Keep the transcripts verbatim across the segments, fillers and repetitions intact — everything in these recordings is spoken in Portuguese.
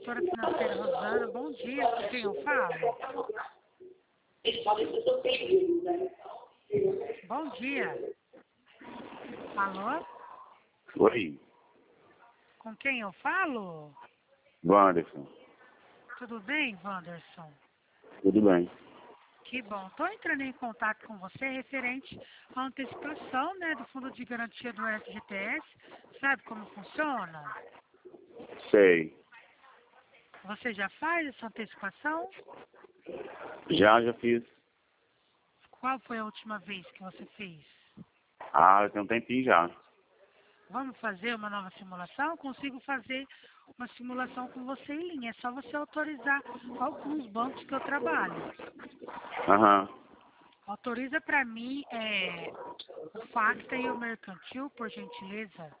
Consultora financeira Rosana, bom dia, com quem eu falo? Bom dia. Alô? Oi, Com quem eu falo? Wanderson. Tudo bem, Wanderson? Tudo bem? Que bom. Estou entrando em contato com você referente à antecipação, né, do Fundo de Garantia do F G T S. Sabe como funciona? Sei. Você já faz essa antecipação? Já, já fiz. Qual foi a última vez que você fez? Ah, tem um tempinho já. Vamos fazer uma nova simulação? Consigo fazer uma simulação com você em linha. É só você autorizar alguns bancos que eu trabalho. Aham. Autoriza para mim é, o Facta e o Mercantil, por gentileza.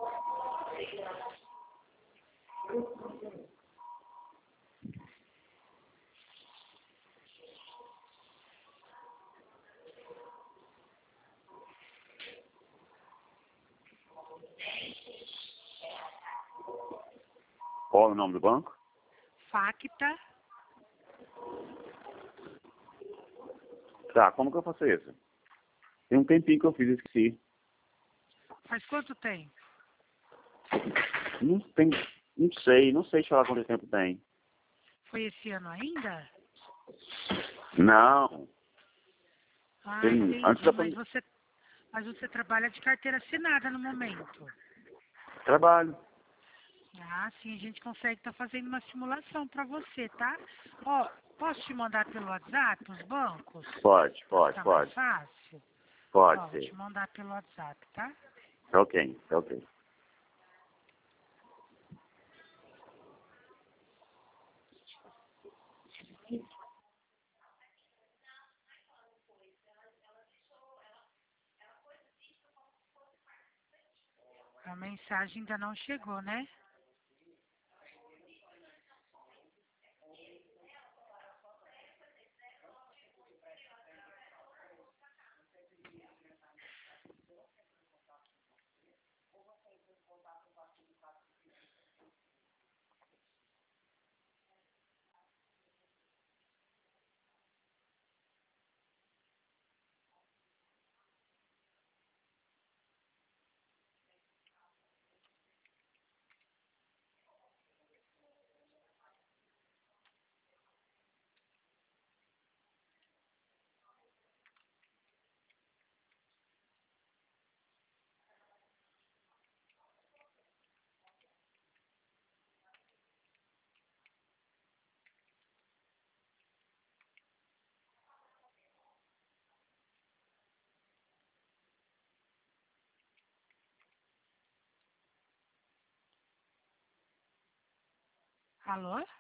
Qual é o nome do banco? Facta. Tá, como que eu faço isso? Tem um tempinho que eu fiz, esqueci. Faz quanto tempo? Não tem, não sei, não sei te falar quanto tempo tem. Foi esse ano ainda? Não. Ah, Tem, entendi. antes da Mas pandemia. você, mas você trabalha de carteira assinada no momento. Trabalho. Ah, sim, a gente consegue estar fazendo uma simulação para você, tá? Ó, posso te mandar pelo WhatsApp os bancos? Pode, Para pode, ficar mais pode. fácil? Pode Ó, vou ser. te mandar pelo WhatsApp, tá? Tá ok, tá ok. A mensagem ainda não chegou, né? Alô?